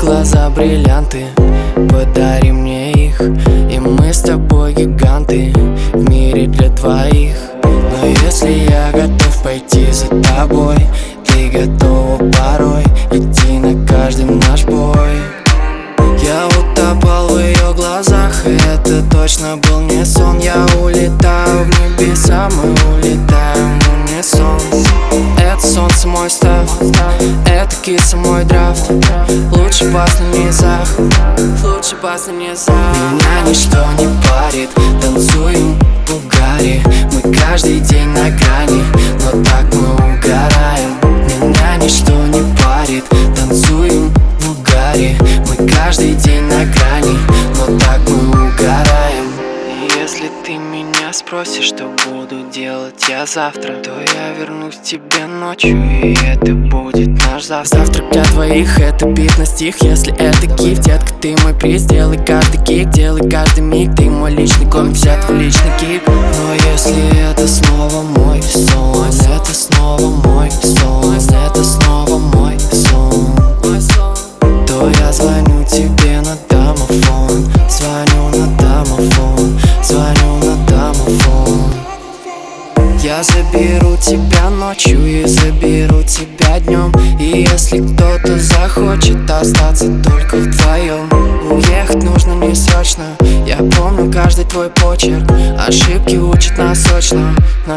глаза бриллианты, подари мне их, и мы с тобой гиганты в мире для двоих. Но если я готов пойти за тобой, ты готова порой идти на каждый наш бой. Я утопал в ее глазах, и это точно был не сон. Я улетаю в небеса, мы улетаем в унисон. Это солнце мой став, это киса мой драфт. Лучше бас на низах, лучше бас на низах. Меня ничто не парит, танцуем в угаре. Мы каждый день на грани, но так мы угораем. Меня ничто не парит, танцуем в угаре. Мы каждый день на грани, но так мы угораем. Если ты меня спросишь, что буду делать я завтра, то я вернусь к тебе ночью, и это будет наш завтрак. Завтрак для двоих, это бит на стих. Если это гифт, детка, ты мой приз. Делай каждый кик, делай каждый миг. Ты мой личный комик, взят в личный кик. Но если это снова мой сон, это снова мой сон, это снова мой сон, то я звоню тебе на домофон, звоню на домофон, звоню на домофон. Я заберу тебя ночью и заберу тебя днем. И если кто-то захочет остаться только вдвоем, уехать нужно не срочно. Я помню каждый твой почерк, ошибки учат нас очно.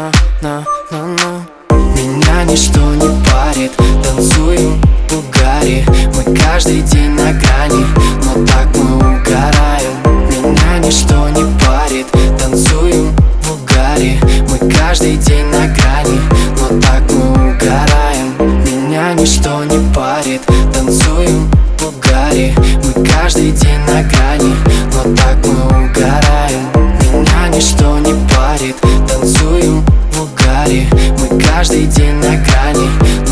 Меня ничто не парит, танцуем в угаре. Мы каждый день на грани, но так мы угораем. Меня ничто не парит, танцуем в угаре. Мы каждый день на грани, но так мы угораем. Меня ничто не парит, танцуем в угаре. Мы каждый день на грани, но так мы угораем. Меня ничто не парит, танцуем в угаре. Мы каждый день на грани,